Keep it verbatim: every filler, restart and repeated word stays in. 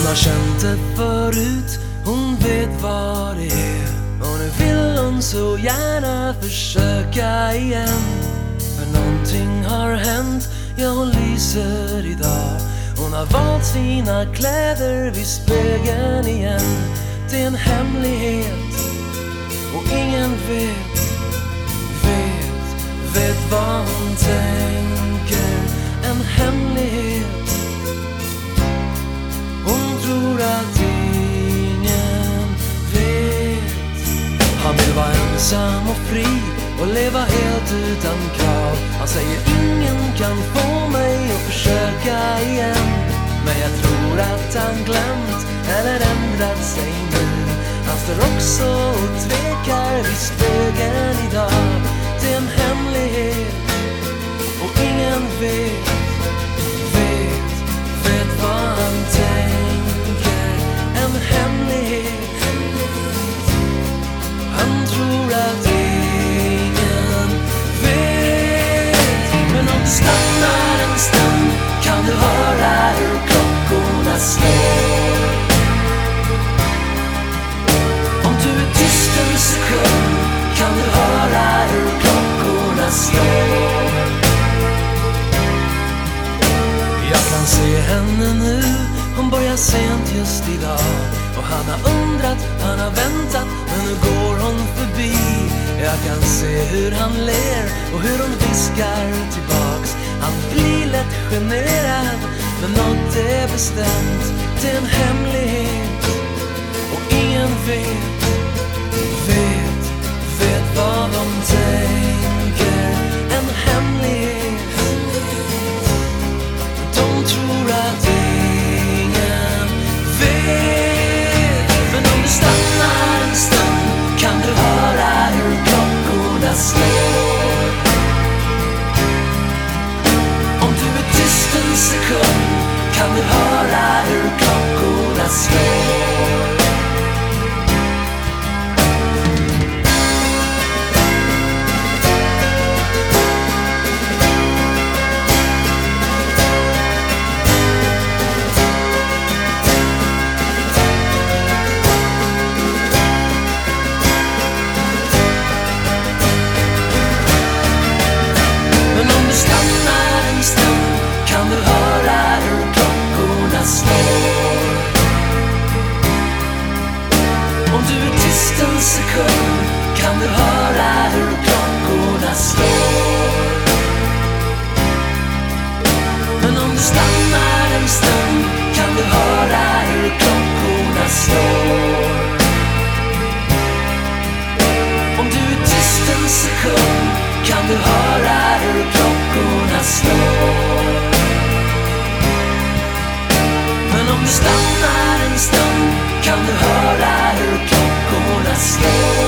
har känt det förut, hon vet vad det är. Och nu vill hon så gärna försöka igen. För någonting har hänt, ja hon lyser idag. Hon har valt sina kläder vid spegeln igen. Det är en hemlighet och ingen vet, vet, vet vad hon tänker. En hemlighet. Hon tror att ingen vet. Han vill vara ensam och fri och leva helt utan krav. Han säger ingen kan få mig att försöka igen. Men jag tror att han glömt eller ändrat sig nu. Han står också och tvekar vid spegeln idag. Det är en hemlighet och ingen vet, vet, vet vad han tänker. En hemlighet. Han tror att ingen vet. Men om du stannar en stund kan du höra hur klockorna slår. Om du är tyst en sekund kan du höra hur klockorna slår. Jag kan se henne nu, hon börjar sent just idag. Och han har undrat, han har väntat, men nu går hon förbi. Jag kan se hur han ler och hur hon viskar tillbaks. Han blir lätt generad, men något är bestämt. Det är en hemlighet och ingen vet, vet, vet vad de tänker. En hemlighet. De tror att ingen vet. Men om du stannar en stund kan du höra hur klockorna slår. Om du är tyst en sekund kan du höra hur klockorna slår. Om du är tyst en sekund kan du höra hur klockorna slår. Men om du stannar en stund kan du höra hur klockorna slår. Om du är tyst en sekund kan du höra hur klockorna slår. Men om du stannar en stund kan du höra hur klockorna slår.